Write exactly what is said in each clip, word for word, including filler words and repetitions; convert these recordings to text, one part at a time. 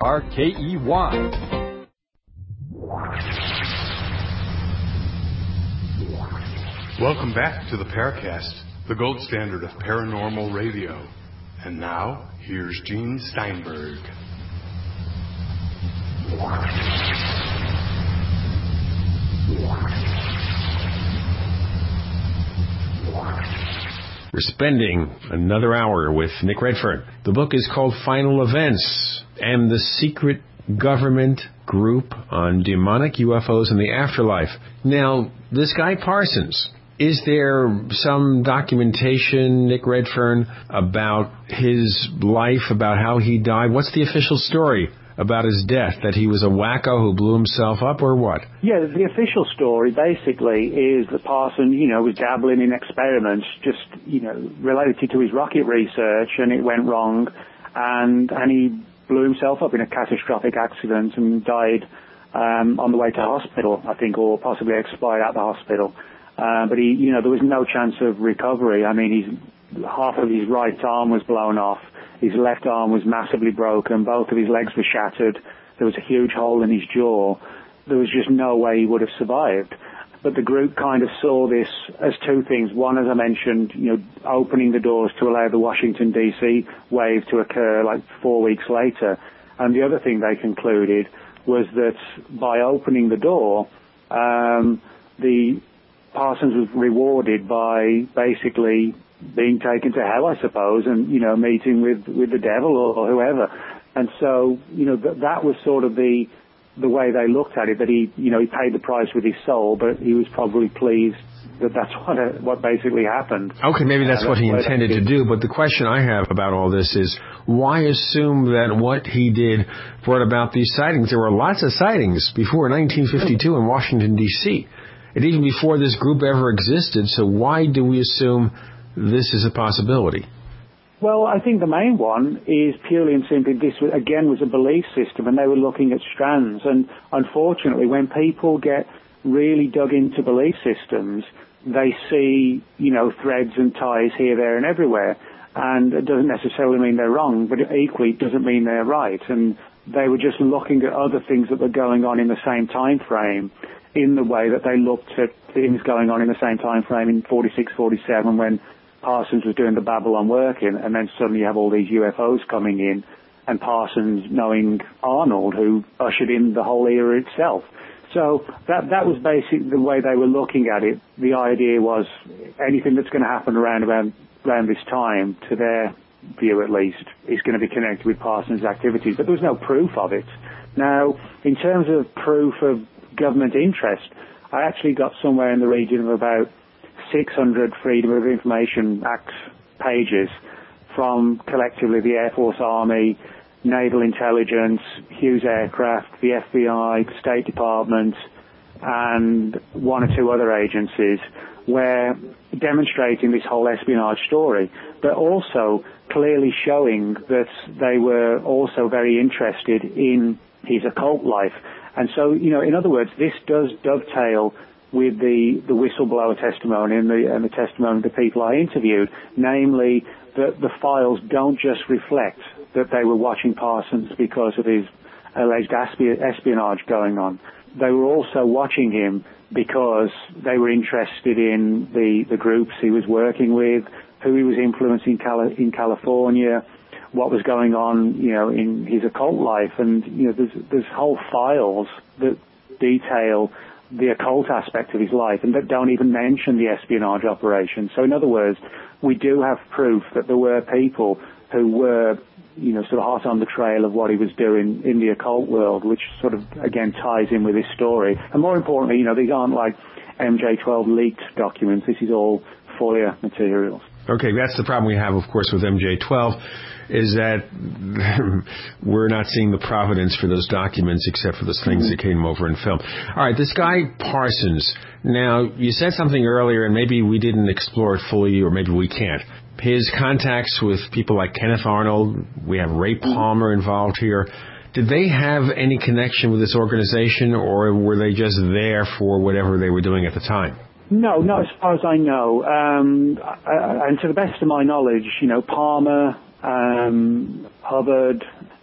R K E Y. Welcome back to the Paracast, the gold standard of paranormal radio. And now, here's Gene Steinberg. We're spending another hour with Nick Redfern. The book is called Final Events and the Secret Government Group on Demonic U F Os and the Afterlife. Now, this guy Parsons, is there some documentation, Nick Redfern, about his life, about how he died? What's the official story about his death? That he was a wacko who blew himself up, or what? Yeah, the official story basically is that Parsons, you know, was dabbling in experiments just, you know, related to his rocket research, and it went wrong, and and he blew himself up in a catastrophic accident and died um, on the way to hospital, I think, or possibly expired at the hospital. Uh, but he, you know, there was no chance of recovery. I mean, he's, half of his right arm was blown off. His left arm was massively broken. Both of his legs were shattered. There was a huge hole in his jaw. There was just no way he would have survived. But the group kind of saw this as two things. One, as I mentioned, you know, opening the doors to allow the Washington, D C wave to occur like four weeks later. And the other thing they concluded was that by opening the door, um, the Parsons was rewarded by basically being taken to hell, I suppose, and, you know, meeting with, with the devil or, or whoever. And so, you know, th- that was sort of the the way they looked at it, that he, you know, he paid the price with his soul, but he was probably pleased that that's what uh, what basically happened. Okay, maybe that's, uh, that's what he intended to do, but the question I have about all this is, why assume that what he did brought about these sightings? There were lots of sightings before nineteen fifty-two in Washington, D C, and even before this group ever existed, so why do we assume this is a possibility? Well, I think the main one is purely and simply this, again, was a belief system, and they were looking at strands. And unfortunately, when people get really dug into belief systems, they see, you know, threads and ties here, there, and everywhere. And it doesn't necessarily mean they're wrong, but equally it doesn't mean they're right. And they were just looking at other things that were going on in the same time frame, in the way that they looked at things going on in the same time frame in forty-six, forty-seven, when Parsons was doing the Babylon working, and then suddenly you have all these U F Os coming in, and Parsons knowing Arnold, who ushered in the whole era itself. So that that was basically the way they were looking at it. The idea was anything that's going to happen around about around this time, to their view at least, is going to be connected with Parsons' activities. But there was no proof of it. Now, in terms of proof of government interest, I actually got somewhere in the region of about six hundred Freedom of Information Act pages from collectively the Air Force, Army, Naval Intelligence, Hughes Aircraft, the F B I, the State Department, and one or two other agencies, where demonstrating this whole espionage story, but also clearly showing that they were also very interested in his occult life. And so, you know, in other words, this does dovetail with the, the whistleblower testimony and the, and the testimony of the people I interviewed, namely that the files don't just reflect that they were watching Parsons because of his alleged espionage going on. They were also watching him because they were interested in the, the groups he was working with, who he was influencing Cali- in California, what was going on, you know, in his occult life. And, you know, there's, there's whole files that detail the occult aspect of his life and that don't even mention the espionage operation. So in other words, we do have proof that there were people who were, you know, sort of hot on the trail of what he was doing in the occult world, which sort of, again, ties in with his story. And more importantly, you know, these aren't like M J twelve leaked documents. This is all FOIA materials. Okay, that's the problem we have, of course, with M J twelve, is that we're not seeing the provenance for those documents except for those things that came over in film. All right, this guy Parsons, now, you said something earlier, and maybe we didn't explore it fully, or maybe we can't. His contacts with people like Kenneth Arnold, we have Ray Palmer involved here. Did they have any connection with this organization, or were they just there for whatever they were doing at the time? No, not as far as I know. Um, I, and to the best of my knowledge, you know, Palmer, um, Hubbard,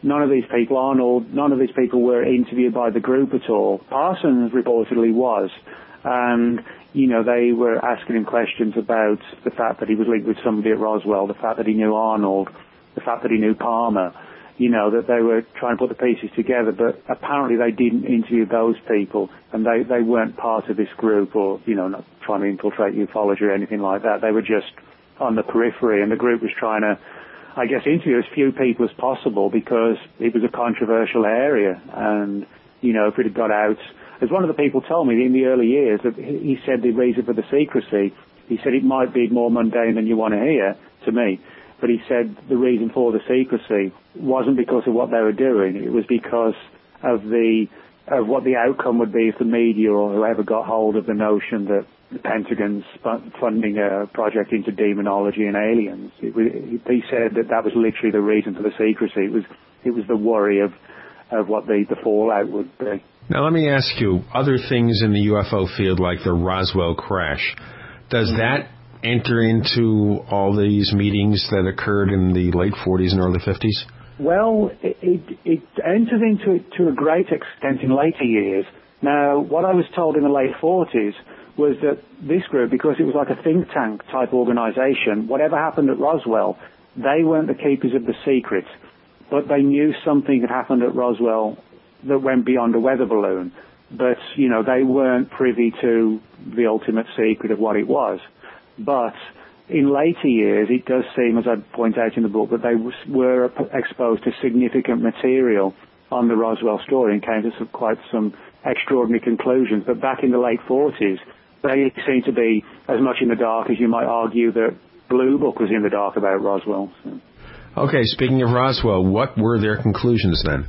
none of these people, Arnold, none of these people were interviewed by the group at all. Parsons reportedly was. And, you know, they were asking him questions about the fact that he was linked with somebody at Roswell, the fact that he knew Arnold, the fact that he knew Palmer, you know, that they were trying to put the pieces together, but apparently they didn't interview those people, and they, they weren't part of this group or, you know, not trying to infiltrate ufology or anything like that. They were just on the periphery, and the group was trying to, I guess, interview as few people as possible because it was a controversial area, and, you know, if it had got out, as one of the people told me in the early years, that he said the reason for the secrecy, he said it might be more mundane than you want to hear to me, but he said the reason for the secrecy wasn't because of what they were doing, it was because of the of what the outcome would be if the media or whoever got hold of the notion that the Pentagon's funding a project into demonology and aliens. It was, he said that that was literally the reason for the secrecy. It was it was the worry of of what the, the fallout would be. Now, let me ask you, other things in the U F O field, like the Roswell crash, does that enter into all these meetings that occurred in the late forties and early fifties? Well, it, it, it enters into it to a great extent in later years. Now, what I was told in the late forties was that this group, because it was like a think tank type organization, whatever happened at Roswell, they weren't the keepers of the secret, but they knew something had happened at Roswell that went beyond a weather balloon. But, you know, they weren't privy to the ultimate secret of what it was. But in later years, it does seem, as I point out in the book, that they were exposed to significant material on the Roswell story and came to some, quite some extraordinary conclusions. But back in the late forties, they seemed to be as much in the dark as you might argue that Blue Book was in the dark about Roswell. So. Okay, speaking of Roswell, what were their conclusions then?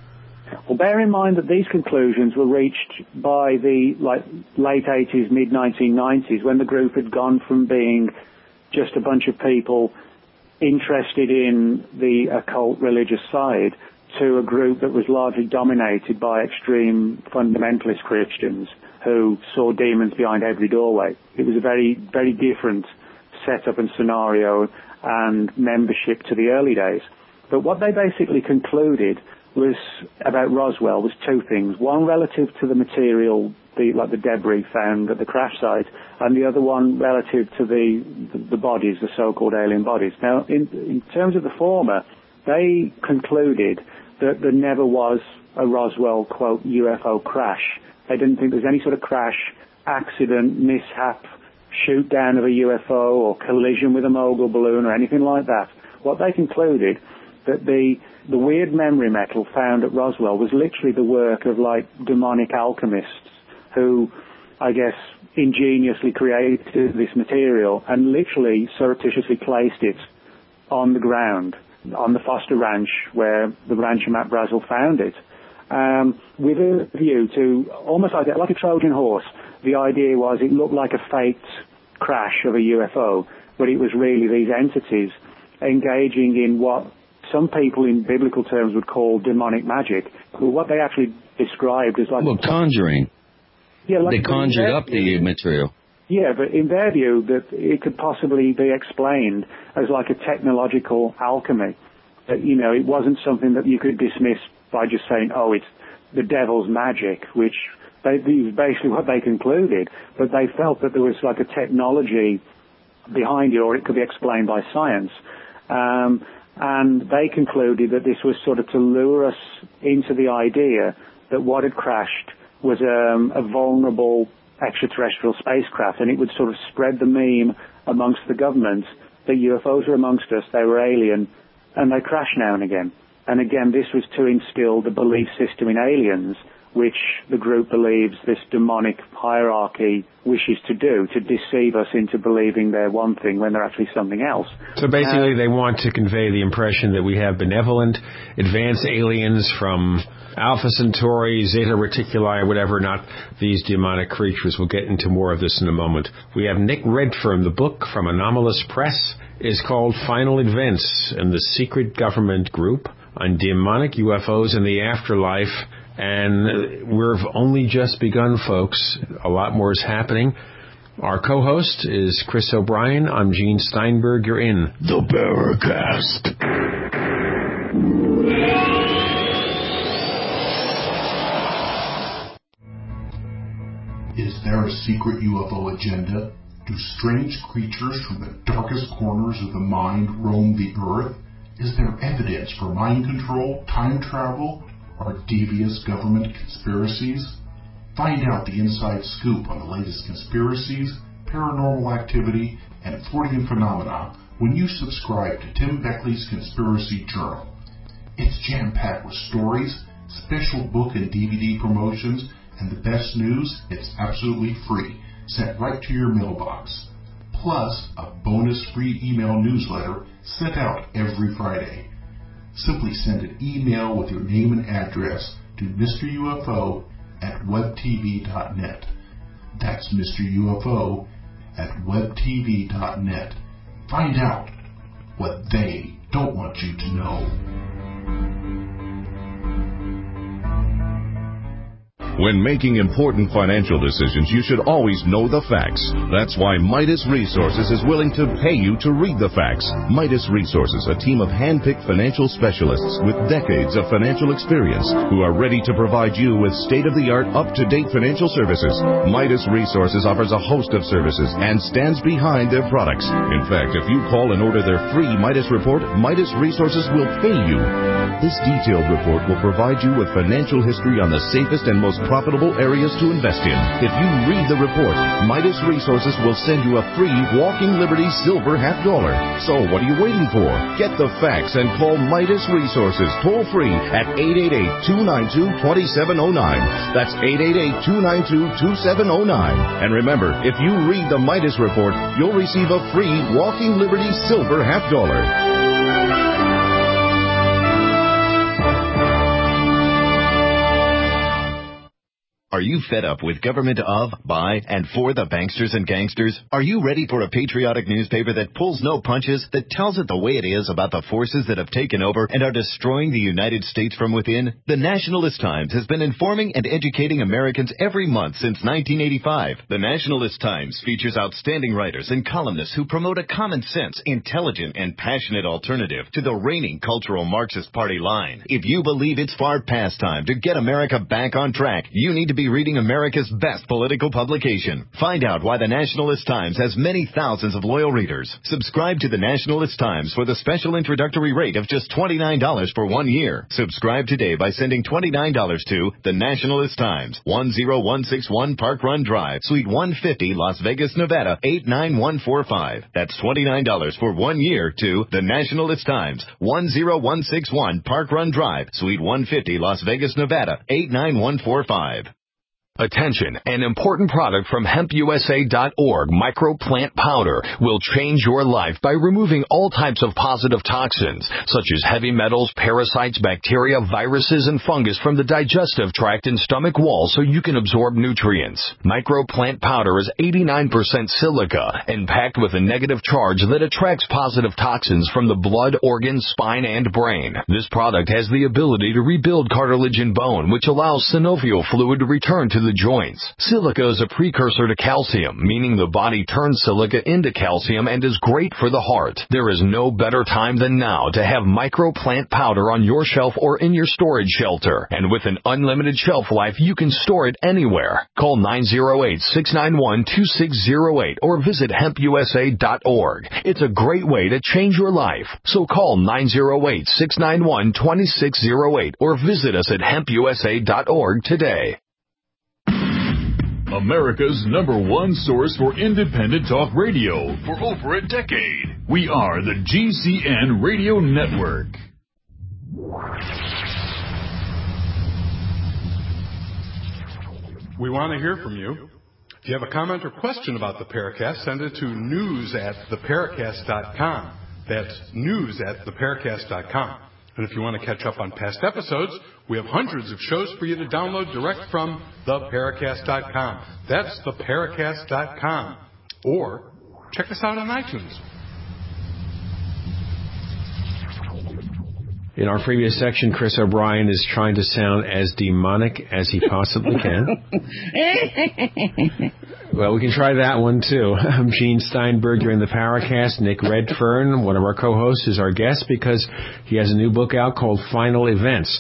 Well, bear in mind that these conclusions were reached by the like late eighties, mid nineteen nineties, when the group had gone from being just a bunch of people interested in the occult religious side to a group that was largely dominated by extreme fundamentalist Christians who saw demons behind every doorway. It was a very, very different setup and scenario and membership to the early days. But what they basically concluded was about Roswell was two things. One relative to the material, the, like the debris found at the crash site, and the other one relative to the, the, the bodies, the so-called alien bodies. Now, in, in terms of the former, they concluded that there never was a Roswell, quote, U F O crash. They didn't think there was any sort of crash, accident, mishap, shoot down of a U F O or collision with a mogul balloon or anything like that. What they concluded that the the weird memory metal found at Roswell was literally the work of like demonic alchemists who, I guess, ingeniously created this material and literally surreptitiously placed it on the ground, on the Foster Ranch where the rancher Matt Brazel found it, um, with a view to almost like, like a Trojan horse. The idea was it looked like a faked crash of a U F O, but it was really these entities engaging in what some people in biblical terms would call demonic magic, but what they actually described as like... Well, conjuring. Yeah, like they conjured up the material. Yeah, but in their view, that it could possibly be explained as like a technological alchemy. That, you know, it wasn't something that you could dismiss by just saying, oh, it's the devil's magic, which they, is basically what they concluded. But they felt that there was like a technology behind it, or it could be explained by science. Um, and they concluded that this was sort of to lure us into the idea that what had crashed was um, a vulnerable extraterrestrial spacecraft, and it would sort of spread the meme amongst the government that U F Os are amongst us, they were alien, and they crash now and again. And again, this was to instill the belief system in aliens, which the group believes this demonic hierarchy wishes to do, to deceive us into believing they're one thing when they're actually something else. So basically uh, they want to convey the impression that we have benevolent, advanced aliens from Alpha Centauri, Zeta Reticuli, whatever, not these demonic creatures. We'll get into more of this in a moment. We have Nick Redfern. The book from Anomalous Press is called Final Events in the Secret Government Group on Demonic U F Os and the Afterlife. And we've only just begun, folks. A lot more is happening. Our co-host is Chris O'Brien. I'm Gene Steinberg. You're in the Paracast. Is there a secret U F O agenda? Do strange creatures from the darkest corners of the mind roam the earth? Is there evidence for mind control, time travel, or devious government conspiracies? Find out the inside scoop on the latest conspiracies, paranormal activity, and Fortean phenomena when you subscribe to Tim Beckley's Conspiracy Journal. It's jam-packed with stories, special book and D V D promotions, and the best news, it's absolutely free, sent right to your mailbox. Plus, a bonus free email newsletter sent out every Friday. Simply send an email with your name and address to Mister U F O at web t v dot net. That's Mister U F O at web t v dot net. Find out what they don't want you to know. When making important financial decisions, you should always know the facts. That's why Midas Resources is willing to pay you to read the facts. Midas Resources, a team of hand-picked financial specialists with decades of financial experience who are ready to provide you with state-of-the-art, up-to-date financial services. Midas Resources offers a host of services and stands behind their products. In fact, if you call and order their free Midas report, Midas Resources will pay you. This detailed report will provide you with financial history on the safest and most profitable areas to invest in. If you read the report, Midas Resources will send you a free Walking Liberty silver half dollar. So what are you waiting for? Get the facts and call Midas Resources toll free at eight eight eight, two nine two, two seven zero nine. That's eight eight eight, two nine two, two seven zero nine. And remember, if you read the Midas report, you'll receive a free Walking Liberty silver half dollar. Are you fed up with government of, by, and for the banksters and gangsters? Are you ready for a patriotic newspaper that pulls no punches, that tells it the way it is about the forces that have taken over and are destroying the United States from within? The Nationalist Times has been informing and educating Americans every month since nineteen eighty-five. The Nationalist Times features outstanding writers and columnists who promote a common sense, intelligent, and passionate alternative to the reigning cultural Marxist Party line. If you believe it's far past time to get America back on track, you need to be reading America's best political publication. Find out why the Nationalist Times has many thousands of loyal readers. Subscribe to the Nationalist Times for the special introductory rate of just twenty-nine dollars for one year. Subscribe today by sending twenty-nine dollars to the Nationalist Times, one oh one six one Park Run Drive, Suite one fifty, Las Vegas, Nevada, eight nine one four five. That's twenty-nine dollars for one year to the Nationalist Times, one oh one six one Park Run Drive, Suite one fifty, Las Vegas, Nevada, eight nine one four five. Attention, an important product from hemp U S A dot org, microplant powder, will change your life by removing all types of positive toxins, such as heavy metals, parasites, bacteria, viruses, and fungus from the digestive tract and stomach wall so you can absorb nutrients. Microplant powder is eighty-nine percent silica and packed with a negative charge that attracts positive toxins from the blood, organs, spine, and brain. This product has the ability to rebuild cartilage and bone, which allows synovial fluid to return to the joints. Silica is a precursor to calcium, meaning the body turns silica into calcium and is great for the heart. There is no better time than now to have microplant powder on your shelf or in your storage shelter. And with an unlimited shelf life, you can store it anywhere. Call nine oh eight, six nine one, two six oh eight or visit hemp U S A dot org. It's a great way to change your life. So call nine oh eight, six nine one, two six oh eight or visit us at hemp U S A dot org today. America's number one source for independent talk radio for over a decade. We are the G C N Radio Network. We want to hear from you. If you have a comment or question about the Paracast, send it to news at the paracast dot com. That's news at the paracast dot com. And if you want to catch up on past episodes, we have hundreds of shows for you to download direct from the paracast dot com. That's the paracast dot com. Or check us out on iTunes. In our previous section, Chris O'Brien is trying to sound as demonic as he possibly can. Well, we can try that one, too. I'm Gene Steinberg. You're in the Paracast. Nick Redfern, one of our co-hosts, is our guest because he has a new book out called Final Events.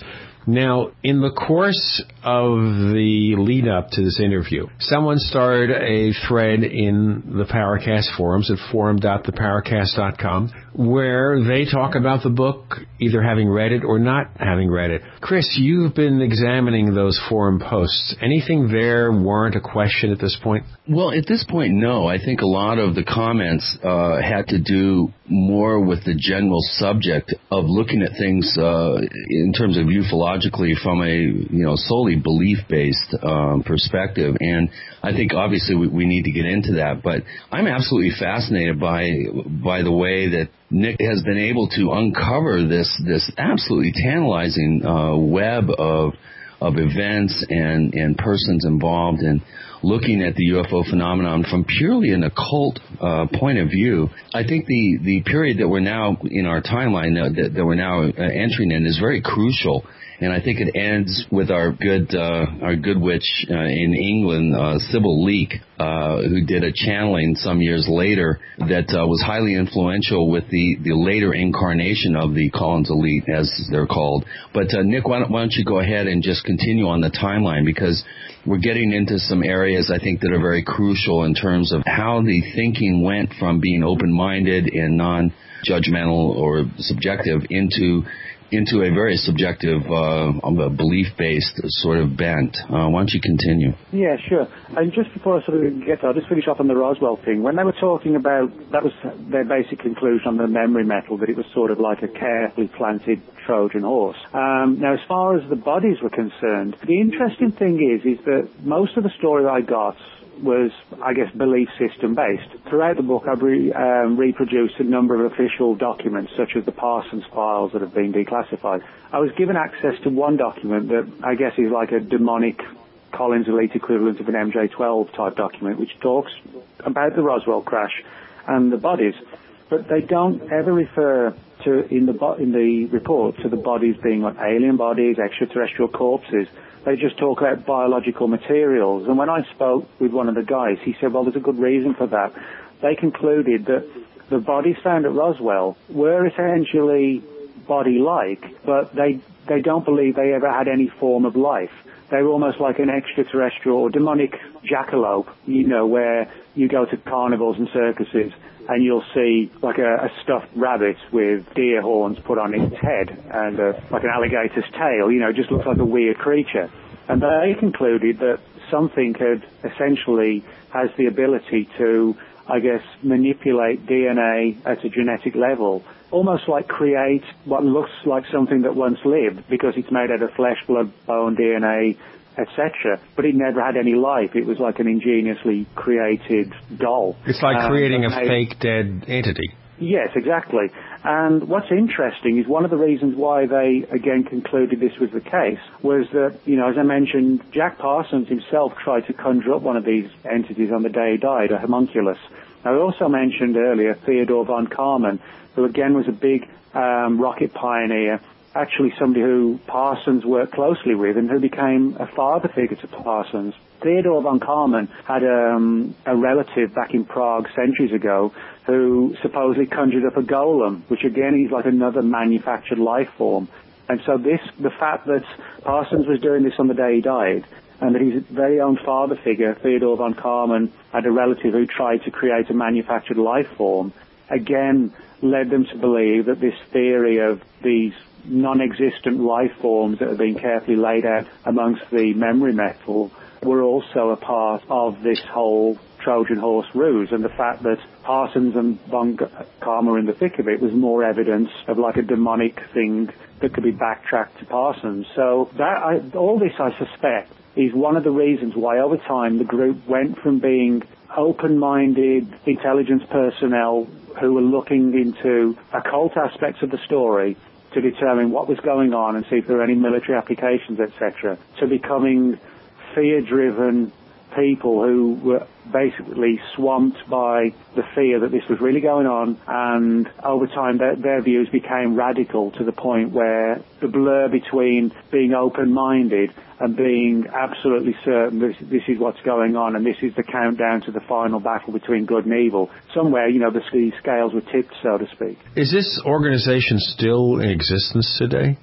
Now, in the course of the lead-up to this interview, someone started a thread in the Paracast forums at forum dot the paracast dot com where they talk about the book, either having read it or not having read it. Chris, you've been examining those forum posts. Anything there warrant a question at this point? Well, at this point, no. I think a lot of the comments uh, had to do more with the general subject of looking at things uh, in terms of ufologically from a you know solely belief-based um, perspective. And I think obviously we, we need to get into that. But I'm absolutely fascinated by by the way that Nick has been able to uncover this this absolutely tantalizing uh, web of of events and, and persons involved in looking at the U F O phenomenon from purely an occult uh, point of view. I think the, the period that we're now in our timeline uh, that, that we're now uh, entering in is very crucial. And I think it ends with our good uh, our good witch uh, in England, uh, Sybil Leek, uh, who did a channeling some years later that uh, was highly influential with the, the later incarnation of the Collins Elite, as they're called. But uh, Nick, why don't, why don't you go ahead and just continue on the timeline, because we're getting into some areas I think that are very crucial in terms of how the thinking went from being open-minded and non-judgmental or subjective into into a very subjective, uh, belief-based sort of bent. Uh, why don't you continue? Yeah, sure. And just before I sort of get to, I'll just finish off on the Roswell thing. When they were talking about, that was their basic conclusion on the memory metal, that it was sort of like a carefully planted Trojan horse. Um, now, as far as the bodies were concerned, the interesting thing is, is that most of the story I got was, I guess, belief system based. Throughout the book, I've re, um, reproduced a number of official documents, such as the Parsons files that have been declassified. I was given access to one document that I guess is like a demonic Collins Elite equivalent of an M J twelve type document, which talks about the Roswell crash and the bodies, but they don't ever refer to in the bo- in the report to the bodies being like alien bodies, extraterrestrial corpses. They just talk about biological materials. And when I spoke with one of the guys, he said, well, there's a good reason for that. They concluded that the bodies found at Roswell were essentially body-like, but they they don't believe they ever had any form of life. They were almost like an extraterrestrial or demonic jackalope, you know, where you go to carnivals and circuses and you'll see like a, a stuffed rabbit with deer horns put on its head and a, like an alligator's tail, you know, it just looks like a weird creature. And they concluded that something had essentially has the ability to, I guess, manipulate D N A at a genetic level, almost like create what looks like something that once lived because it's made out of flesh, blood, bone, D N A, et cetera. But it never had any life. It was like an ingeniously created doll. It's like um, creating a made, fake dead entity. Yes, exactly. And what's interesting is one of the reasons why they, again, concluded this was the case was that, you know, as I mentioned, Jack Parsons himself tried to conjure up one of these entities on the day he died, a homunculus. I also mentioned earlier Theodore von Karman, who again was a big um, rocket pioneer, actually somebody who Parsons worked closely with and who became a father figure to Parsons. Theodore von Karman had um, a relative back in Prague centuries ago who supposedly conjured up a golem, which again is like another manufactured life form. And so this, the fact that Parsons was doing this on the day he died, and that his very own father figure, Theodore von Karman, had a relative who tried to create a manufactured life form, again led them to believe that this theory of these non-existent life forms that have been carefully laid out amongst the memory metal were also a part of this whole Trojan horse ruse, and the fact that Parsons and von Karman were in the thick of it was more evidence of like a demonic thing that could be backtracked to Parsons. So that I, all this, I suspect, is one of the reasons why over time the group went from being open-minded intelligence personnel who were looking into occult aspects of the story to determine what was going on and see if there were any military applications, et cetera, to becoming fear-driven people who were basically swamped by the fear that this was really going on, and over time their, their views became radical to the point where the blur between being open-minded and being absolutely certain this, this is what's going on and this is the countdown to the final battle between good and evil, somewhere, you know, the, the scales were tipped, so to speak. Is this organization still in existence today?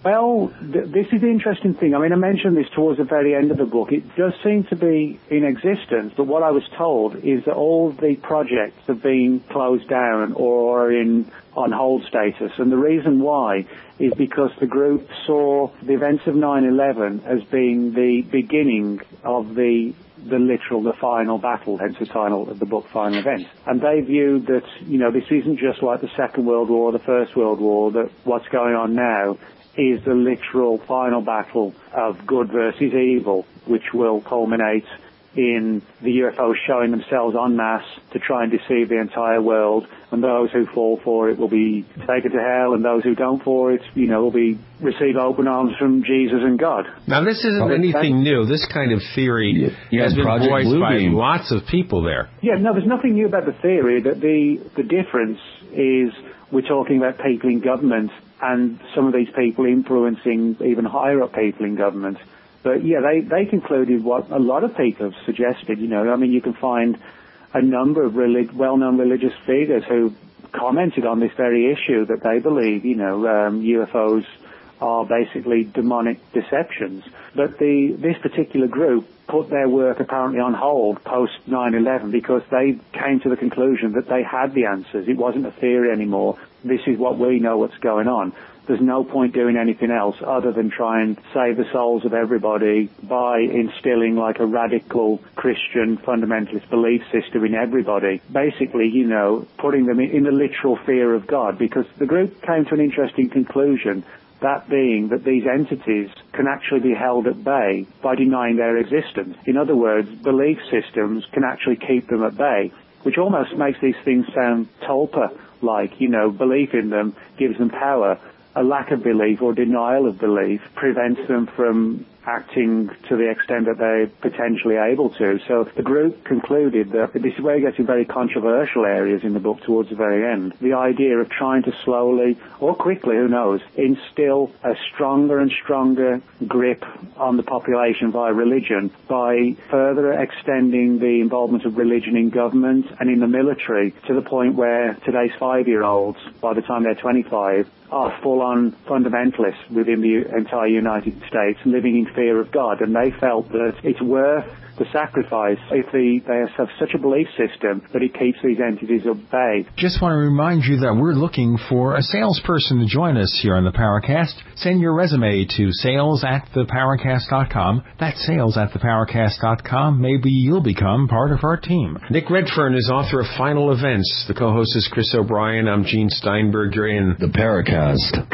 Well, th- this is the interesting thing. I mean, I mentioned this towards the very end of the book. It does seem to be in existence, but what I was told is that all the projects have been closed down or are in on hold status. And the reason why is because the group saw the events of nine eleven as being the beginning of the the literal, the final battle, hence the title of the book, Final Event. And they viewed that, you know, this isn't just like the Second World War, the First World War, that what's going on now is the literal final battle of good versus evil, which will culminate in the U F Os showing themselves en masse to try and deceive the entire world, and those who fall for it will be taken to hell, and those who don't for it, you know, will be receive open arms from Jesus and God. Now, this isn't anything new. This kind of theory yeah, has been Project voiced Blue by Beam. lots of people there. Yeah, no, there's nothing new about the theory. That the the difference is we're talking about people in government and some of these people influencing even higher up people in government. But yeah, they, they concluded what a lot of people have suggested. You know, I mean, you can find a number of relig- well-known religious figures who commented on this very issue, that they believe, you know, um, U F Os are basically demonic deceptions. But the this particular group put their work apparently on hold post nine eleven because they came to the conclusion that they had the answers. It wasn't a theory anymore. This is what we know what's going on. There's no point doing anything else other than try and save the souls of everybody by instilling like a radical Christian fundamentalist belief system in everybody. Basically, you know, putting them in the literal fear of God, because the group came to an interesting conclusion, that being that these entities can actually be held at bay by denying their existence. In other words, belief systems can actually keep them at bay, which almost makes these things sound tulpa-like. You know, belief in them gives them power. A lack of belief or denial of belief prevents them from acting to the extent that they're potentially able to. So the group concluded that this is where it gets in very controversial areas in the book towards the very end. The idea of trying to slowly, or quickly, who knows, instill a stronger and stronger grip on the population via religion by further extending the involvement of religion in government and in the military to the point where today's five-year-olds, by the time they're twenty-five, are full-on fundamentalists within the entire United States, living in fear of God. And they felt that it's worth the sacrifice if the, they have such a belief system that it keeps these entities at bay. Just want to remind you that we're looking for a salesperson to join us here on the Paracast. Send your resume to sales at the paracast dot com. That's sales at the paracast dot com. Maybe you'll become part of our team. Nick Redfern is author of Final Events. The co-host is Chris O'Brien. I'm Gene Steinberg. You're in The Paracast.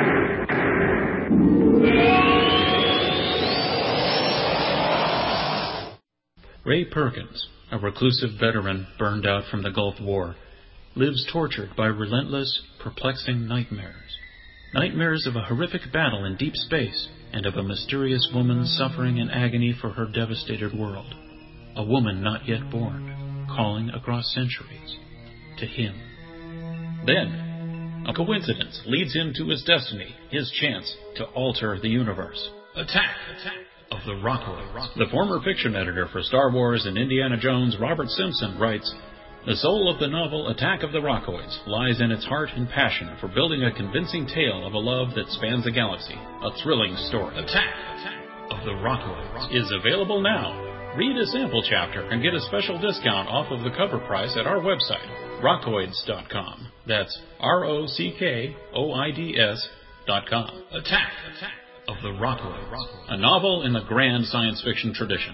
Ray Perkins, a reclusive veteran burned out from the Gulf War, lives tortured by relentless, perplexing nightmares. Nightmares of a horrific battle in deep space and of a mysterious woman suffering in agony for her devastated world. A woman not yet born, calling across centuries to him. Then, a coincidence leads him to his destiny, his chance to alter the universe. Attack! Attack! Of the Rockoids. The former fiction editor for Star Wars and Indiana Jones, Robert Simpson, writes, "The soul of the novel Attack of the Rockoids lies in its heart and passion for building a convincing tale of a love that spans the galaxy, a thrilling story. Attack, Attack of the Rockoids is available now. Read a sample chapter and get a special discount off of the cover price at our website, rockoids dot com. That's R O C K O I D S dot com. Attack, Attack of the Rockoids, a novel in the grand science fiction tradition."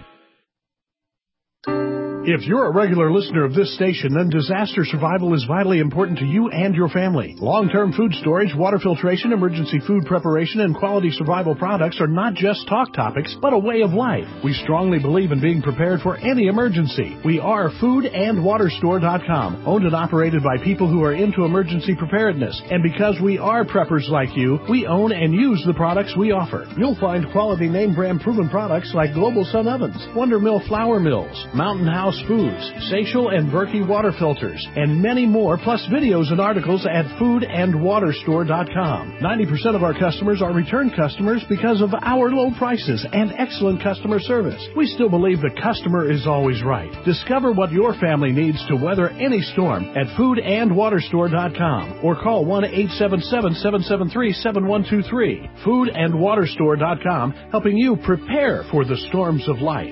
If you're a regular listener of this station, then disaster survival is vitally important to you and your family. Long-term food storage, water filtration, emergency food preparation, and quality survival products are not just talk topics, but a way of life. We strongly believe in being prepared for any emergency. We are food and water store dot com, owned and operated by people who are into emergency preparedness. And because we are preppers like you, we own and use the products we offer. You'll find quality name brand proven products like Global Sun Ovens, Wonder Mill Flour Mills, Mountain House House Foods, Seychelles and Berkey water filters, and many more, plus videos and articles at food and water store dot com. ninety percent of our customers are return customers because of our low prices and excellent customer service. We still believe the customer is always right. Discover what your family needs to weather any storm at food and water store dot com or call one eight seven seven, seven seven three, seven one two three. food and water store dot com, helping you prepare for the storms of life.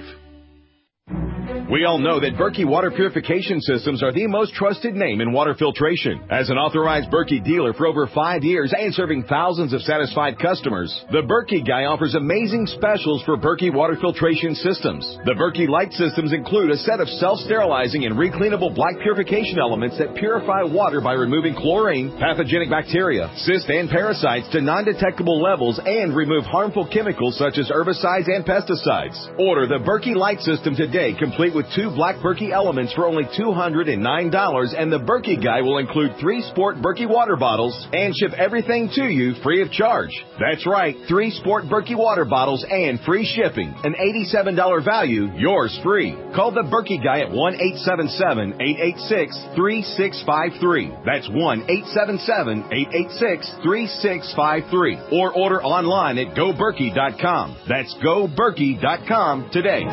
We all know that Berkey Water Purification Systems are the most trusted name in water filtration. As an authorized Berkey dealer for over five years and serving thousands of satisfied customers, the Berkey Guy offers amazing specials for Berkey Water Filtration Systems. The Berkey Light Systems include a set of self-sterilizing and recleanable black purification elements that purify water by removing chlorine, pathogenic bacteria, cysts, and parasites to non-detectable levels and remove harmful chemicals such as herbicides and pesticides. Order the Berkey Light System today, complete with two black Berkey elements for only two hundred nine dollars, and the Berkey Guy will include three Sport Berkey water bottles and ship everything to you free of charge. That's right, three Sport Berkey water bottles and free shipping. An eighty-seven dollars value, yours free. Call the Berkey Guy at one eight seven seven, eight eight six, three six five three. That's one eight seven seven, eight eight six, three six five three. Or order online at go berkey dot com. That's go berkey dot com today.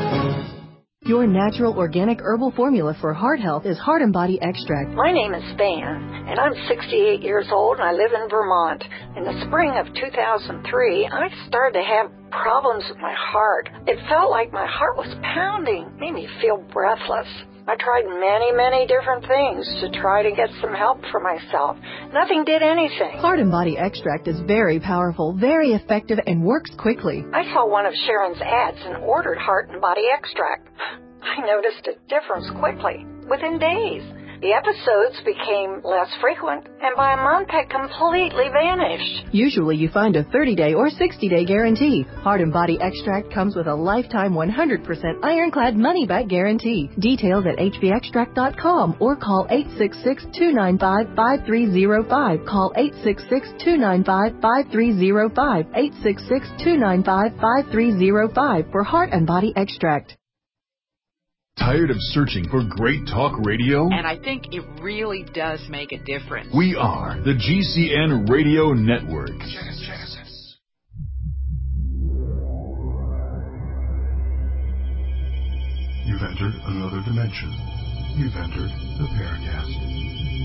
Your natural organic herbal formula for heart health is Heart and Body Extract. My name is Span, and I'm sixty-eight years old, and I live in Vermont. In the spring of two thousand three, I started to have problems with my heart. It felt like my heart was pounding, made me feel breathless. I tried many, many different things to try to get some help for myself. Nothing did anything. Heart and Body Extract is very powerful, very effective, and works quickly. I saw one of Sharon's ads and ordered Heart and Body Extract. I noticed a difference quickly, within days. The episodes became less frequent, and by a month had completely vanished. Usually you find a thirty-day or sixty-day guarantee. Heart and Body Extract comes with a lifetime one hundred percent ironclad money-back guarantee. Details at h b extract dot com or call eight six six, two nine five, five three zero five. Call eight six six, two nine five, five three zero five. eight six six, two nine five, five three zero five for Heart and Body Extract. Tired of searching for great talk radio? And I think it really does make a difference. We are the G C N Radio Network. You've entered another dimension. You've entered the Paracast.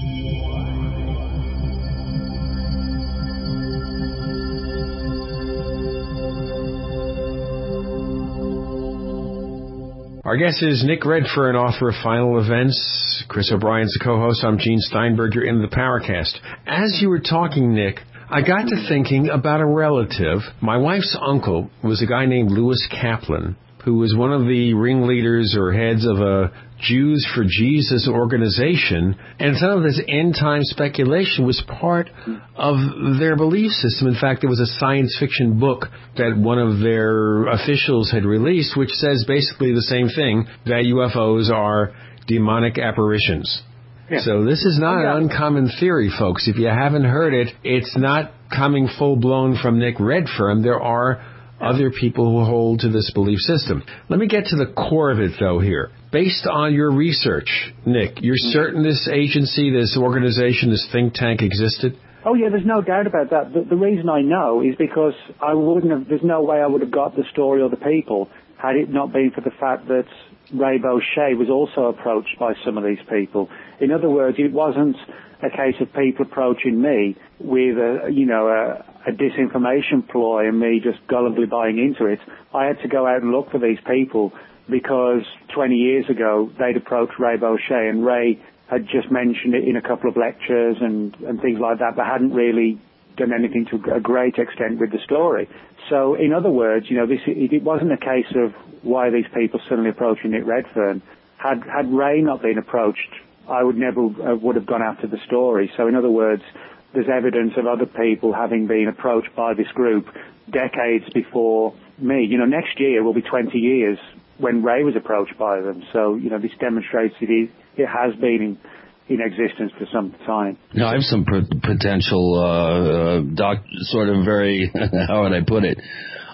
Our guest is Nick Redfern, author of Final Events. Chris O'Brien's the co-host. I'm Gene Steinberg. You're in the Paracast. As you were talking, Nick, I got to thinking about a relative. My wife's uncle was a guy named Lewis Kaplan, who was one of the ringleaders or heads of a Jews for Jesus organization, and some of this end-time speculation was part of their belief system. In fact, there was a science fiction book that one of their officials had released, which says basically the same thing, that U F Os are demonic apparitions. Yeah. So this is not an uncommon theory, folks. If you haven't heard it, it's not coming full-blown from Nick Redfern. There are other people who hold to this belief system. Let me get to the core of it, though, here. Based on your research, Nick, you're certain this agency, this organization, this think tank existed? Oh, yeah, there's no doubt about that. The, the reason I know is because I wouldn't have, there's no way I would have got the story or the people had it not been for the fact that Ray Boucher was also approached by some of these people. In other words, it wasn't a case of people approaching me with a, you know, a, a disinformation ploy and me just gullibly buying into it. I had to go out and look for these people because twenty years ago they'd approached Ray Boucher, and Ray had just mentioned it in a couple of lectures and, and things like that, but hadn't really done anything to a great extent with the story. So, in other words, you know, this it, it wasn't a case of why these people suddenly approaching Nick Redfern. Had had Ray not been approached, I would never uh, would have gone after the story. So, in other words, there's evidence of other people having been approached by this group decades before me. You know, next year will be twenty years when Ray was approached by them. So, you know, this demonstrates it, is, it has been in, in existence for some time. Now, I have some p- potential, uh, uh, doc, sort of very, how would I put it,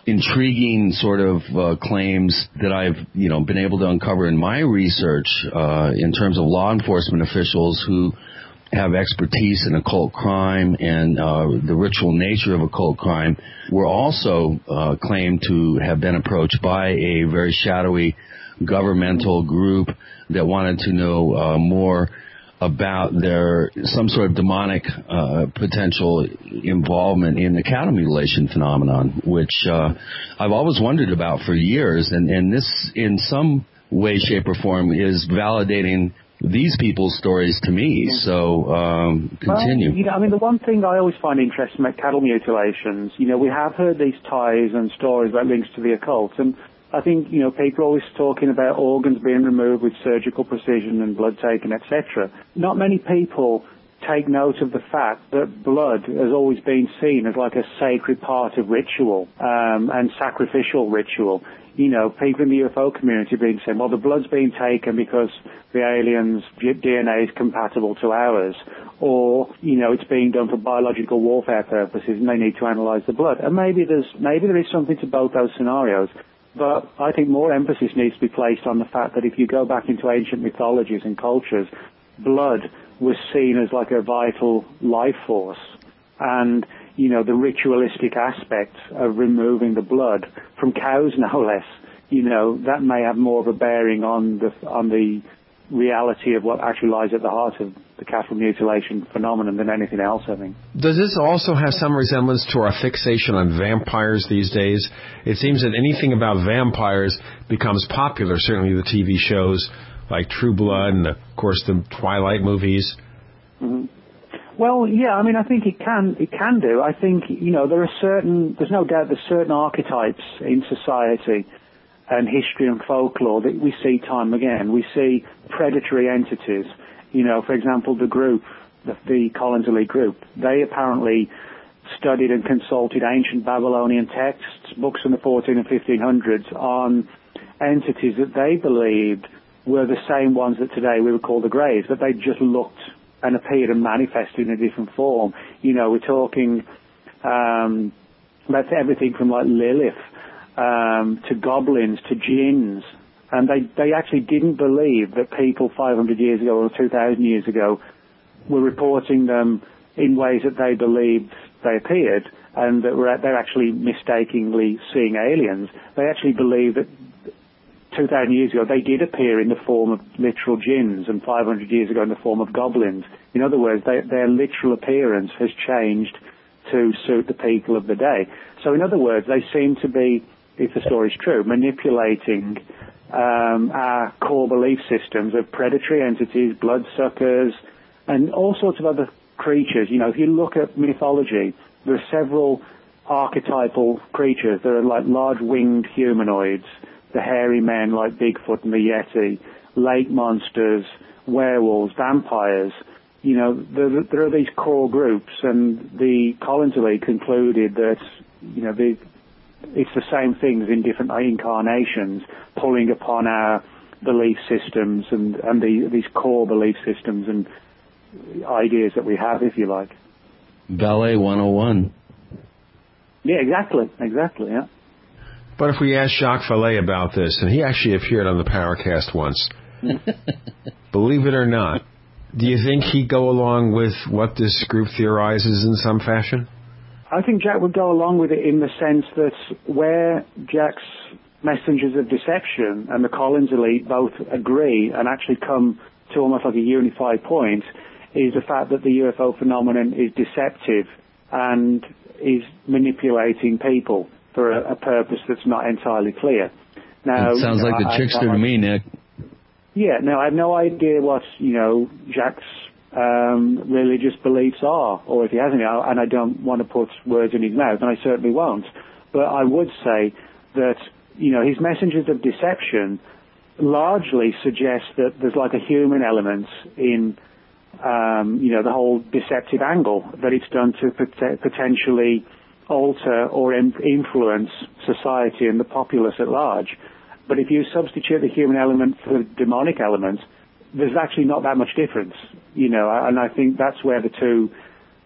intriguing sort of uh, claims that I've, you know, been able to uncover in my research uh, in terms of law enforcement officials who have expertise in occult crime and uh, the ritual nature of occult crime were also uh, claimed to have been approached by a very shadowy governmental group that wanted to know uh, more about their some sort of demonic uh, potential involvement in the cattle mutilation phenomenon, which uh, I've always wondered about for years, and, and this in some way, shape, or form is validating these people's stories to me. So um, continue. Well, you know, I mean, the one thing I always find interesting about cattle mutilations, you know, we have heard these ties and stories about links to the occult, and I think, you know, people are always talking about organs being removed with surgical precision and blood taken, et cetera. Not many people take note of the fact that blood has always been seen as like a sacred part of ritual um, and sacrificial ritual. You know, people in the U F O community have been saying, well, the blood's being taken because the aliens' D N A is compatible to ours, or, you know, it's being done for biological warfare purposes and they need to analyze the blood. And maybe there's maybe there is something to both those scenarios. But I think more emphasis needs to be placed on the fact that if you go back into ancient mythologies and cultures, blood was seen as like a vital life force. And, you know, the ritualistic aspect of removing the blood from cows, no less, you know, that may have more of a bearing on the on the reality of what actually lies at the heart of the cattle mutilation phenomenon than anything else, I think. Does this also have some resemblance to our fixation on vampires these days? It seems that anything about vampires becomes popular, certainly the T V shows like True Blood and, of course, the Twilight movies. Mm-hmm. Well, yeah, I mean, I think it can, it can do. I think, you know, there are certain, there's no doubt there's certain archetypes in society and history and folklore that we see time again. We see predatory entities. You know, for example, the group, the, the Collins Elite group, they apparently studied and consulted ancient Babylonian texts, books from the fourteen and fifteen hundreds on entities that they believed were the same ones that today we would call the Greys, that they just looked and appeared and manifested in a different form. You know, we're talking um, about everything from like Lilith um, to goblins to jinns. And they, they actually didn't believe that people five hundred years ago or two thousand years ago were reporting them in ways that they believed they appeared, and that were, they're actually mistakenly seeing aliens. They actually believed that two thousand years ago they did appear in the form of literal jinns, and five hundred years ago in the form of goblins. In other words, they, their literal appearance has changed to suit the people of the day. So in other words, they seem to be, if the story's true, manipulating Um, our core belief systems of predatory entities, bloodsuckers, and all sorts of other creatures. You know, if you look at mythology, there are several archetypal creatures. There are like large winged humanoids, the hairy men like Bigfoot and the Yeti, lake monsters, werewolves, vampires. You know, there, there are these core groups, and the Collins Elite concluded that, you know, the it's the same things in different incarnations, pulling upon our belief systems and, and the, these core belief systems and ideas that we have, if you like. Ballet one oh one. Yeah, exactly, exactly, yeah. But if we ask Jacques Vallée about this, and he actually appeared on the Paracast once, believe it or not, do you think he'd go along with what this group theorizes in some fashion? I think Jack would go along with it in the sense that where Jack's messengers of deception and the Collins Elite both agree and actually come to almost like a unified point is the fact that the U F O phenomenon is deceptive and is manipulating people for a, a purpose that's not entirely clear. Now, it sounds you know, like the I, trickster I, to me, Nick. Yeah, no, I have no idea what, you know, Jack's um, religious beliefs are, or if he has any, and I don't want to put words in his mouth, and I certainly won't. But I would say that, you know, his messengers of deception largely suggest that there's like a human element in, um, you know, the whole deceptive angle, that it's done to pot- potentially alter or im- influence society and the populace at large. But if you substitute the human element for the demonic element, there's actually not that much difference, you know, and I think that's where the two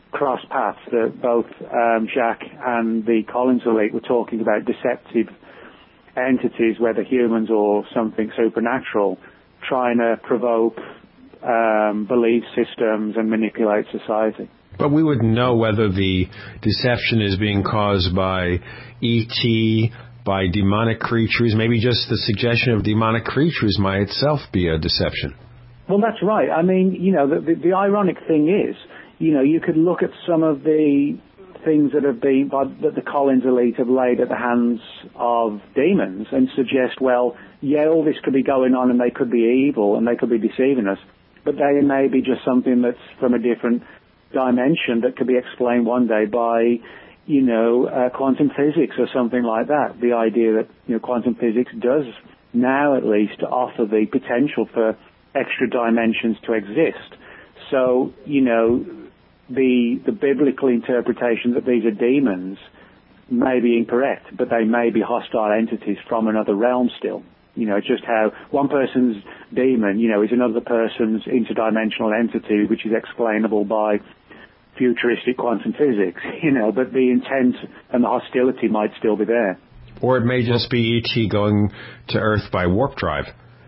cross paths that both um, Jacques and the Collins elite were talking about deceptive entities, whether humans or something supernatural, trying to provoke um, belief systems and manipulate society. But we wouldn't know whether the deception is being caused by E T, by demonic creatures. Maybe just the suggestion of demonic creatures might itself be a deception. Well, that's right. I mean, you know, the, the, the ironic thing is, you know, you could look at some of the things that have been, that the Collins elite have laid at the hands of demons and suggest, well, yeah, all this could be going on and they could be evil and they could be deceiving us, but they may be just something that's from a different dimension that could be explained one day by, you know, uh, quantum physics or something like that. The idea that, you know, quantum physics does now at least offer the potential for extra dimensions to exist. So, you know, the the biblical interpretation that these are demons may be incorrect, but they may be hostile entities from another realm still. You know, just how one person's demon, you know, is another person's interdimensional entity, which is explainable by futuristic quantum physics, you know, but the intent and the hostility might still be there. Or it may just be E T going to Earth by warp drive.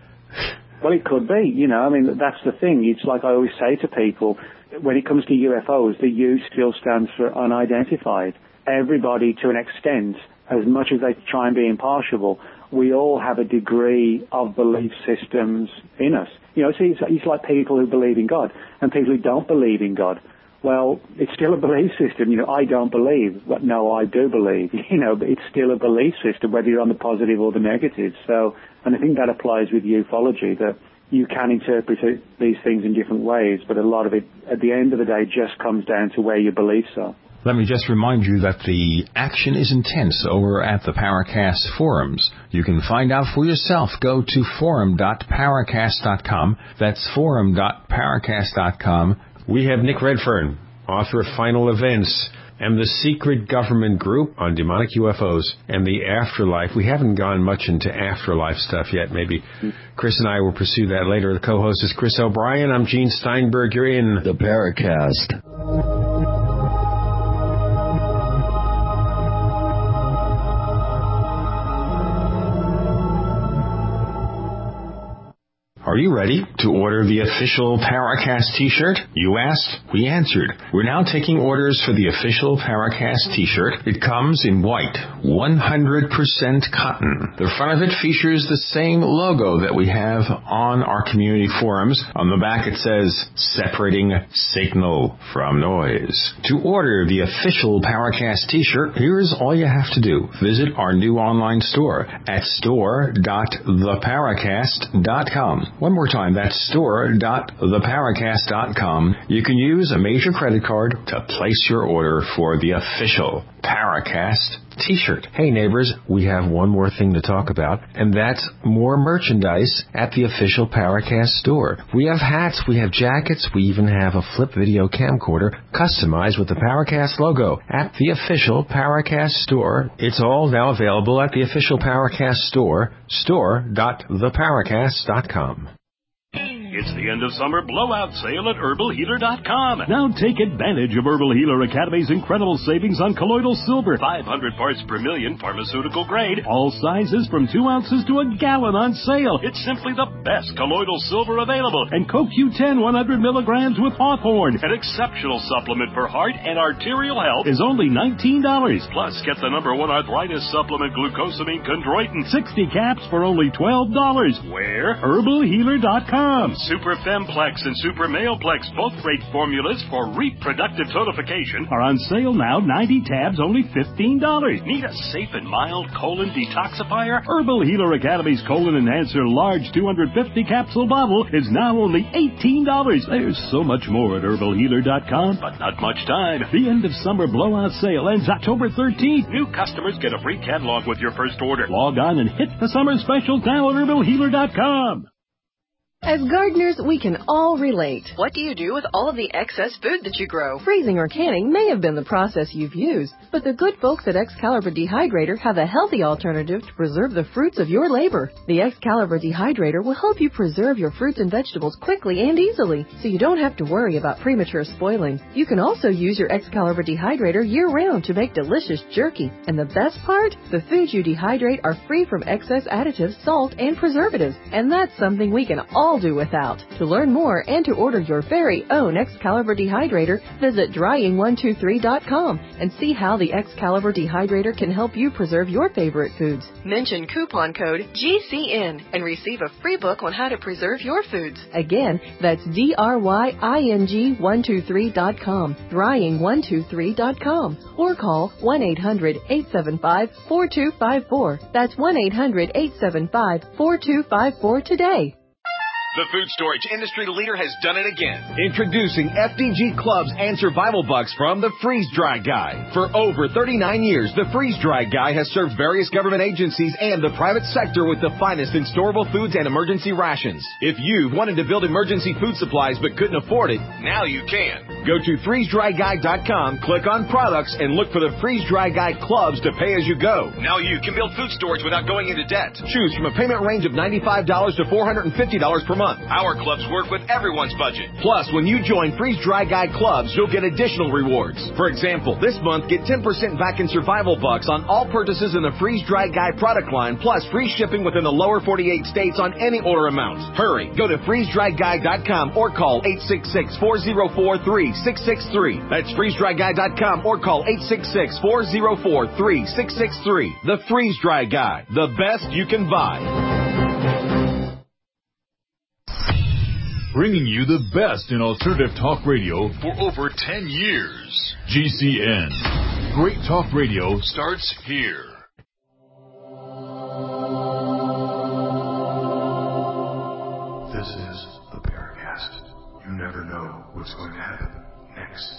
Well, it could be, you know, I mean, that's the thing. It's like I always say to people, when it comes to U F Os, the U still stands for unidentified. Everybody, to an extent, as much as they try and be impartial, we all have a degree of belief systems in us. You know, see, it's, it's like people who believe in God and people who don't believe in God. Well, it's still a belief system. You know, I don't believe, but no, I do believe. You know, but it's still a belief system, whether you're on the positive or the negative. So, and I think that applies with ufology, that you can interpret it, these things in different ways, but a lot of it, at the end of the day, just comes down to where your beliefs are. Let me just remind you that the action is intense over at the Paracast forums. You can find out for yourself. Go to forum dot paracast dot com. That's forum dot paracast dot com. We have Nick Redfern, author of Final Events and The Secret Government Group on Demonic U F Os and the Afterlife. We haven't gone much into afterlife stuff yet. Maybe Chris and I will pursue that later. The co-host is Chris O'Brien. I'm Gene Steinberg. You're in the Paracast. Are you ready to order the official Paracast t-shirt? You asked, we answered. We're now taking orders for the official Paracast t-shirt. It comes in white, one hundred percent cotton. The front of it features the same logo that we have on our community forums. On the back it says, separating signal from noise. To order the official Paracast t-shirt, here's all you have to do. Visit our new online store at store dot the paracast dot com. One more time, that's store dot the paracast dot com. You can use a major credit card to place your order for the official Paracast t-shirt. Hey neighbors, we have one more thing to talk about, and that's more merchandise at the official Paracast store. We have hats, we have jackets, we even have a flip video camcorder customized with the Paracast logo at the official Paracast store. It's all now available at the official Paracast store, store dot the paracast dot com. It's the end of summer blowout sale at herbal healer dot com. Now take advantage of Herbal Healer Academy's incredible savings on colloidal silver. five hundred parts per million, pharmaceutical grade. All sizes from two ounces to a gallon on sale. It's simply the best colloidal silver available. And Co Q ten one hundred milligrams with Hawthorne. An exceptional supplement for heart and arterial health is only nineteen dollars. Plus, get the number one arthritis supplement, glucosamine chondroitin. sixty caps for only twelve dollars. Where? herbal healer dot com. Super Femplex and Super Maleplex, both great formulas for reproductive tonification, are on sale now. ninety tabs, only fifteen dollars. Need a safe and mild colon detoxifier? Herbal Healer Academy's Colon Enhancer large two hundred fifty capsule bottle is now only eighteen dollars. There's so much more at herbal healer dot com, but not much time. The end of summer blowout sale ends October thirteenth. New customers get a free catalog with your first order. Log on and hit the summer specials now at herbal healer dot com. As gardeners, we can all relate. What do you do with all of the excess food that you grow? Freezing or canning may have been the process you've used, but the good folks at Excalibur Dehydrator have a healthy alternative to preserve the fruits of your labor. The Excalibur Dehydrator will help you preserve your fruits and vegetables quickly and easily, so you don't have to worry about premature spoiling. You can also use your Excalibur Dehydrator year-round to make delicious jerky. And the best part? The foods you dehydrate are free from excess additives, salt, and preservatives. And that's something we can all do without. To learn more and to order your very own Excalibur Dehydrator, visit drying one two three dot com and see how the Excalibur Dehydrator can help you preserve your favorite foods. Mention coupon code G C N and receive a free book on how to preserve your foods. Again, that's D R Y I N G one two three dot com, drying one two three dot com, or call one eight hundred eight seven five four two five four. That's one eight hundred eight seven five four two five four today. The food storage industry leader has done it again. Introducing F D G Clubs and Survival Bucks from the Freeze Dry Guy. For over thirty-nine years, the Freeze Dry Guy has served various government agencies and the private sector with the finest in storable foods and emergency rations. If you've wanted to build emergency food supplies but couldn't afford it, now you can. Go to freeze dry guy dot com, click on products, and look for the Freeze Dry Guy Clubs to pay as you go. Now you can build food storage without going into debt. Choose from a payment range of ninety-five dollars to four hundred fifty dollars per month. Our clubs work with everyone's budget. Plus, when you join Freeze Dry Guy Clubs, you'll get additional rewards. For example, this month, get ten percent back in Survival Bucks on all purchases in the Freeze Dry Guy product line, plus free shipping within the lower forty-eight states on any order amount. Hurry, go to freeze dry guy dot com or call eight six six, four zero four, three six six three. That's freeze dry guy dot com or call eight six six, four zero four, three six six three. The Freeze Dry Guy, the best you can buy. Bringing you the best in alternative talk radio for over ten years. G C N. Great talk radio starts here. This is the Paracast. You never know what's going to happen next.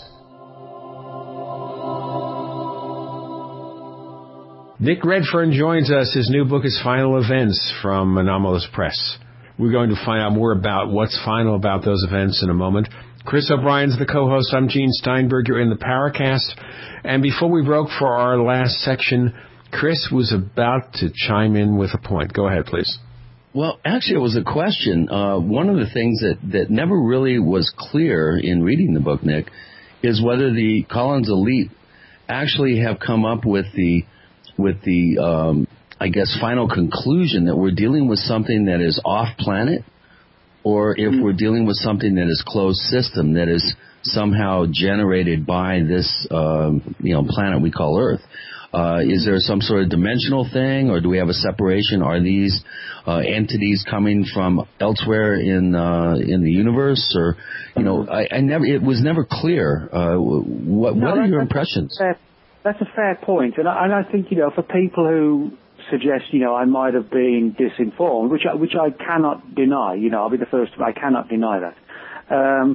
Nick Redfern joins us. His new book is Final Events from Anomalous Press. We're going to find out more about what's final about those events in a moment. Chris O'Brien's the co-host. I'm Gene Steinberg. You're in the Paracast. And before we broke for our last section, Chris was about to chime in with a point. Go ahead, please. Well, actually, it was a question. Uh, one of the things that, that never really was clear in reading the book, Nick, is whether the Collins elite actually have come up with the with the um, I guess, final conclusion that we're dealing with something that is off-planet, or if we're dealing with something that is closed system, that is somehow generated by this, um, you know, planet we call Earth. Uh, is there some sort of dimensional thing, or do we have a separation? Are these uh, entities coming from elsewhere in uh, in the universe, or, you know, I, I never. It was never clear. Uh, what no, what are your that's impressions? A fair, that's a fair point, and I, and I think, you know, for people who suggest, you know, I might have been disinformed, which I, which I cannot deny. You know, I'll be the first to, I cannot deny that. Um,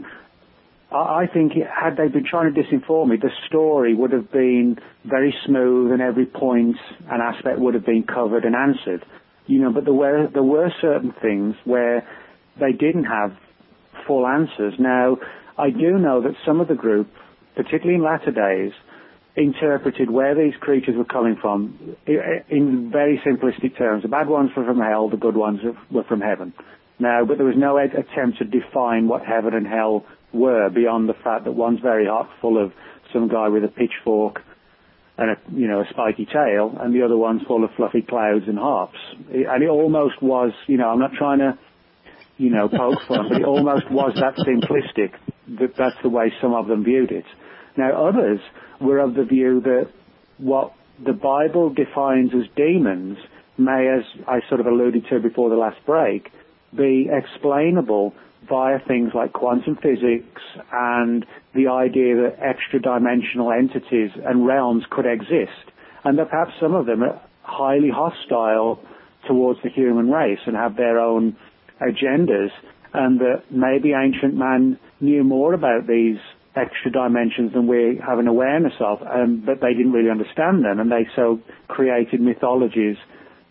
I, I think had they been trying to disinform me, the story would have been very smooth and every point and aspect would have been covered and answered. You know, but there were, there were certain things where they didn't have full answers. Now, I do know that some of the group, particularly in latter days, interpreted where these creatures were coming from in very simplistic terms. The bad ones were from hell, the good ones were from heaven. Now, but there was no attempt to define what heaven and hell were beyond the fact that one's very hot, full of some guy with a pitchfork and a, you know, a spiky tail, and the other one's full of fluffy clouds and harps. And it almost was, you know, I'm not trying to, you know, poke fun, but it almost was that simplistic that that's the way some of them viewed it. Now, others were of the view that what the Bible defines as demons may, as I sort of alluded to before the last break, be explainable via things like quantum physics and the idea that extra-dimensional entities and realms could exist, and that perhaps some of them are highly hostile towards the human race and have their own agendas, and that maybe ancient man knew more about these extra dimensions than we have an awareness of, um, but they didn't really understand them, and they so created mythologies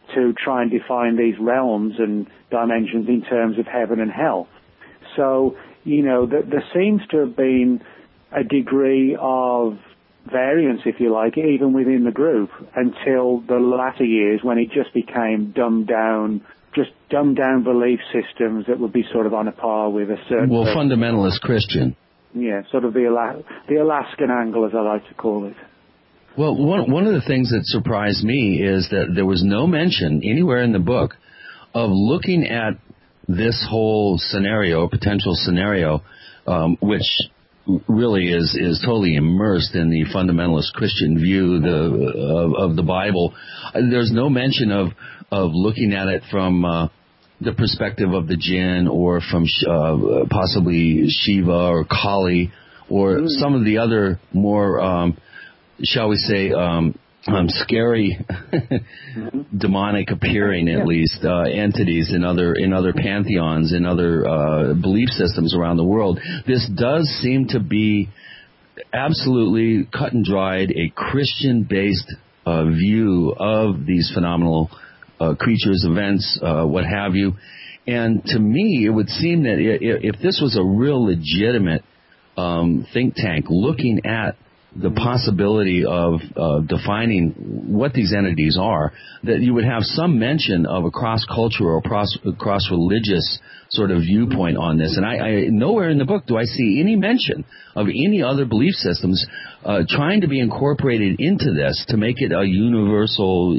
to try and define these realms and dimensions in terms of heaven and hell. So, you know, th- there seems to have been a degree of variance, if you like, even within the group until the latter years when it just became dumbed down, just dumbed down belief systems that would be sort of on a par with a certain... Well, fundamentalist Christian. Yeah, sort of the, Ala- the Alaskan angle, as I like to call it. Well, one, one of the things that surprised me is that there was no mention anywhere in the book of looking at this whole scenario, potential scenario, um, which really is, is totally immersed in the fundamentalist Christian view the, of, of the Bible. There's no mention of, of looking at it from uh, the perspective of the jinn or from uh, possibly Shiva or Kali or mm. some of the other more... Um, shall we say, um, um, scary, mm-hmm. demonic appearing, at yeah. least, uh, entities in other in other pantheons, in other uh, belief systems around the world. This does seem to be absolutely cut and dried, a Christian-based uh, view of these phenomenal uh, creatures, events, uh, what have you. And to me, it would seem that if this was a real legitimate um, think tank looking at the possibility of uh, defining what these entities are, that you would have some mention of a cross-cultural or cross, cross-religious sort of viewpoint on this. And I, I nowhere in the book do I see any mention of any other belief systems uh, trying to be incorporated into this to make it a universal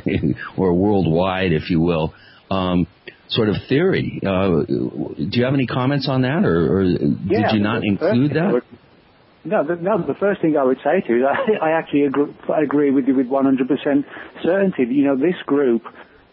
or worldwide, if you will, um, sort of theory. Uh, do you have any comments on that, or, or yeah, did you not include that? No, the, no, the first thing I would say to you is I, I actually agree, agree with you with one hundred percent certainty. You know, this group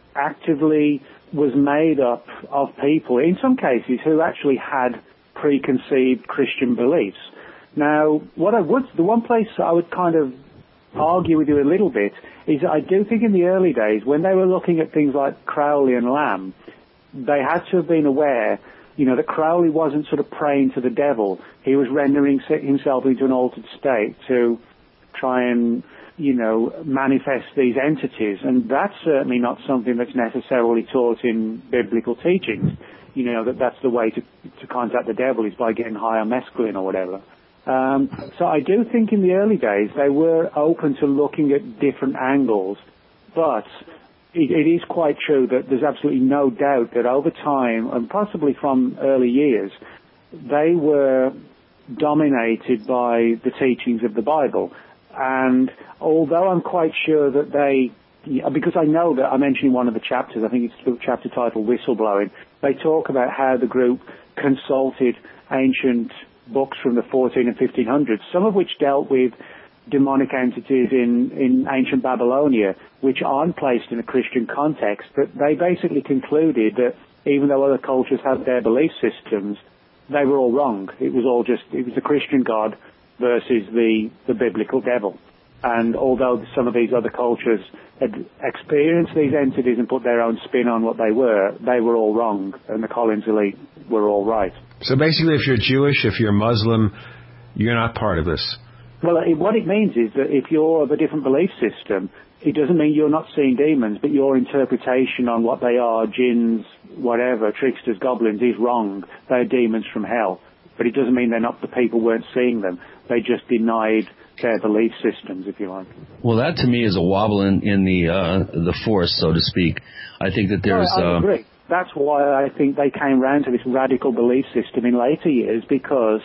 actively was made up of people, in some cases, who actually had preconceived Christian beliefs. Now, what I would, the one place I would kind of argue with you a little bit is that I do think in the early days, when they were looking at things like Crowley and Lamb, they had to have been aware, you know, that Crowley wasn't sort of praying to the devil. He was rendering himself into an altered state to try and, you know, manifest these entities. And that's certainly not something that's necessarily taught in biblical teachings. You know, that that's the way to, to contact the devil is by getting high on mescaline or whatever. Um, so I do think in the early days they were open to looking at different angles, but It, it is quite true that there's absolutely no doubt that over time, and possibly from early years, they were dominated by the teachings of the Bible. And although I'm quite sure that they, because I know that I mentioned in one of the chapters, I think it's the chapter titled Whistleblowing, they talk about how the group consulted ancient books from the fourteen and fifteen hundreds, some of which dealt with demonic entities in, in ancient Babylonia, which aren't placed in a Christian context, but they basically concluded that even though other cultures had their belief systems, they were all wrong. It was all just, it was the Christian God versus the, the biblical devil. And although some of these other cultures had experienced these entities and put their own spin on what they were, they were all wrong, and the Collins elite were all right. So basically, if you're Jewish, if you're Muslim, you're not part of this. Well, it, what it means is that if you're of a different belief system, it doesn't mean you're not seeing demons, but your interpretation on what they are, jinns, whatever, tricksters, goblins, is wrong. They're demons from hell. But it doesn't mean they're not, the people weren't seeing them. They just denied their belief systems, if you like. Well, that to me is a wobble in, in the uh, the force, so to speak. I think that there's... No, I agree. Uh, That's why I think they came round to this radical belief system in later years, because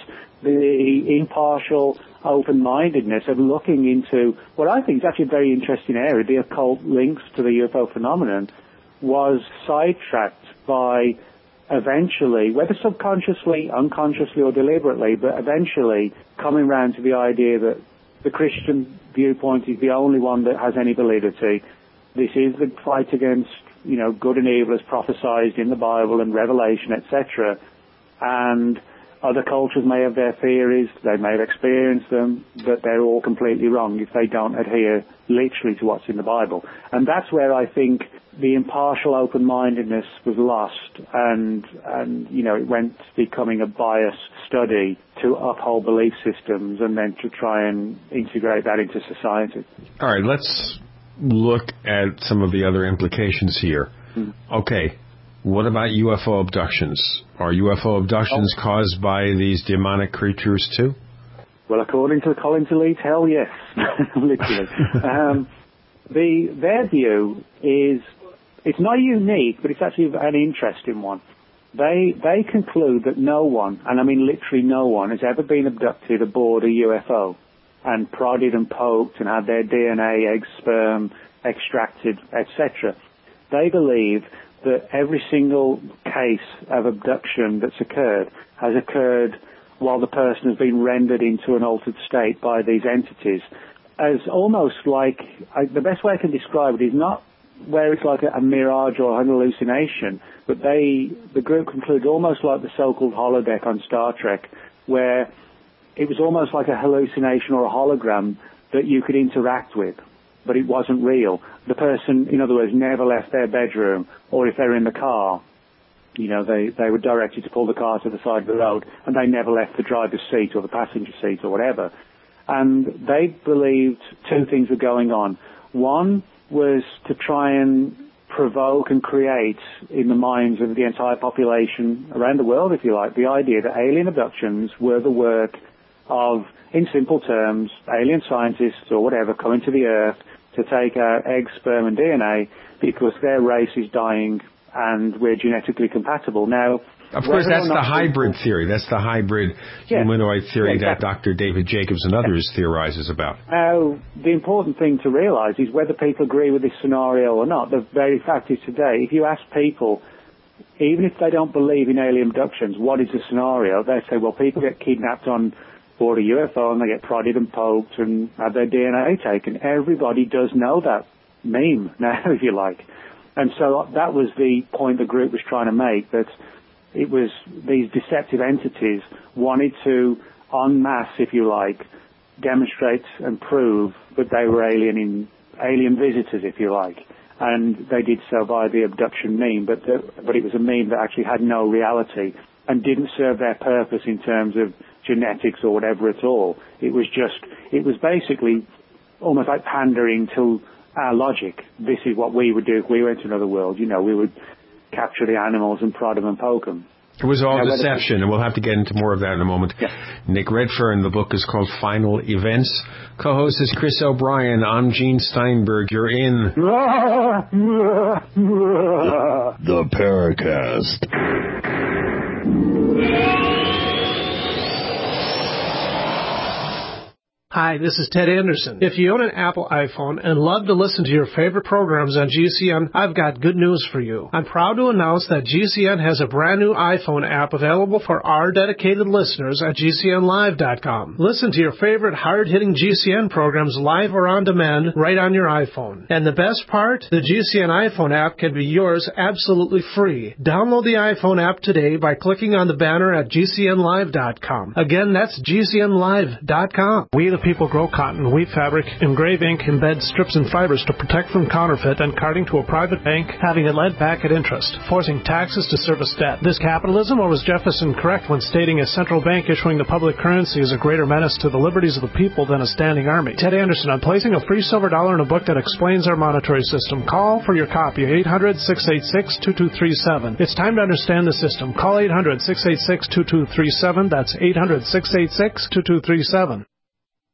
the impartial open-mindedness of looking into what I think is actually a very interesting area, the occult links to the U F O phenomenon, was sidetracked by eventually, whether subconsciously, unconsciously or deliberately, but eventually coming round to the idea that the Christian viewpoint is the only one that has any validity. This is the fight against, you know, good and evil as prophesied in the Bible and Revelation, et cetera. And other cultures may have their theories, they may have experienced them, but they're all completely wrong if they don't adhere literally to what's in the Bible. And that's where I think the impartial open-mindedness was lost, and, and you know, it went to becoming a biased study to uphold belief systems and then to try and integrate that into society. All right, let's look at some of the other implications here. Hmm. Okay, what about U F O abductions? Are U F O abductions oh. caused by these demonic creatures too? Well, according to the Collins Elite, hell yes, literally. um, the their view is it's not unique, but it's actually an interesting one. They they conclude that no one, and I mean literally no one, has ever been abducted aboard a U F O and prodded and poked and had their D N A, egg, sperm extracted, et cetera. They believe that every single case of abduction that's occurred has occurred while the person has been rendered into an altered state by these entities, as almost like, I, the best way I can describe it is not where it's like a, a mirage or an hallucination, but they, the group concludes almost like the so-called holodeck on Star Trek, where it was almost like a hallucination or a hologram that you could interact with, but it wasn't real. The person, in other words, never left their bedroom, or if they're in the car, you know, they, they were directed to pull the car to the side of the road, and they never left the driver's seat or the passenger seat or whatever. And they believed two things were going on. One was to try and provoke and create in the minds of the entire population around the world, if you like, the idea that alien abductions were the work of, in simple terms, alien scientists or whatever coming to the Earth to take our egg, sperm, and D N A because their race is dying and we're genetically compatible. Now, of course, that's the hybrid people, theory. That's the hybrid yeah, humanoid theory yeah, exactly. that Doctor David Jacobs and others yeah. theorizes about. Now, the important thing to realize is whether people agree with this scenario or not. The very fact is today, if you ask people, even if they don't believe in alien abductions, what is the scenario? They say, well, people get kidnapped on board a U F O and they get prodded and poked and have their D N A taken. Everybody does know that meme now, if you like. And so that was the point the group was trying to make, that it was these deceptive entities wanted to, en masse, if you like, demonstrate and prove that they were alien in, alien visitors, if you like. And they did so by the abduction meme, but the, but it was a meme that actually had no reality and didn't serve their purpose in terms of genetics or whatever at all. It was just, it was basically almost like pandering to our logic. This is what we would do if we went to another world. You know, we would capture the animals and prod them and poke them. It was all now, deception, and we'll have to get into more of that in a moment. Yeah. Nick Redfern, the book is called Final Events. Co-host is Chris O'Brien. I'm Gene Steinberg. You're in... the, the Paracast. Hi, this is Ted Anderson. If you own an Apple iPhone and love to listen to your favorite programs on G C N, I've got good news for you. I'm proud to announce that G C N has a brand new iPhone app available for our dedicated listeners at G C N live dot com. Listen to your favorite hard-hitting G C N programs live or on demand right on your iPhone. And the best part? The G C N iPhone app can be yours absolutely free. Download the iPhone app today by clicking on the banner at G C N live dot com. Again, that's G C N live dot com. We the people grow cotton, weave fabric, engrave ink, embed strips and fibers to protect from counterfeit and carting to a private bank, having it lent back at interest, forcing taxes to service debt. This capitalism, or was Jefferson correct when stating a central bank issuing the public currency is a greater menace to the liberties of the people than a standing army? Ted Anderson, I'm placing a free silver dollar in a book that explains our monetary system. Call for your copy, eight hundred, six eight six, two two three seven. It's time to understand the system. Call eight hundred, six eight six, two two three seven. That's eight hundred, six eight six, two two three seven.